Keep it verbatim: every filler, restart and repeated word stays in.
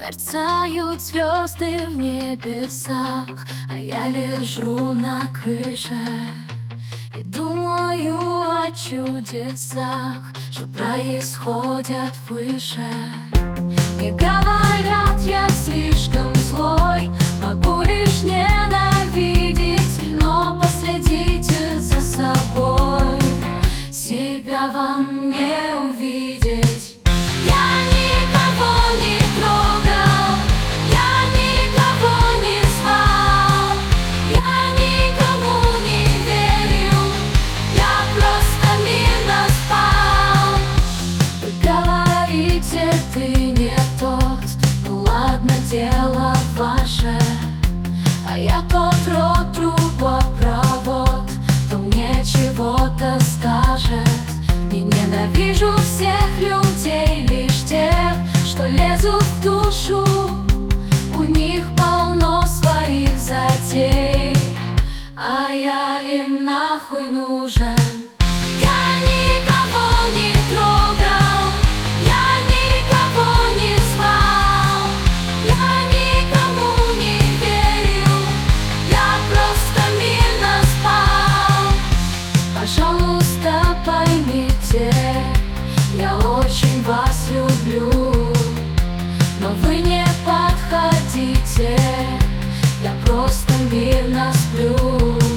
Мерцают звезды в небесах, а я лежу на крыше и думаю о чудесах, что происходят выше. Мне говорят, я слишком злой, могу лишь ненавидеть, но последите за собой, себя во мне увидеть. Я никого не трогал, я никого не звал, я никому не верю, я просто мирно спал. Вы говорите, ты не тот, ну ладно, дело ваше, а я тот рот трубопровод, кто мне чего-то скажет. Не ненавижу всех людей, лишь тех, что лезут в душу. У них полно своих затей, а я им нахуй нужен. Я никого не трогал, я никого не звал, я никому не верил, я просто мирно спал. Пожалуйста, поймите, я очень вас люблю, но вы не подходите, я просто мирно сплю.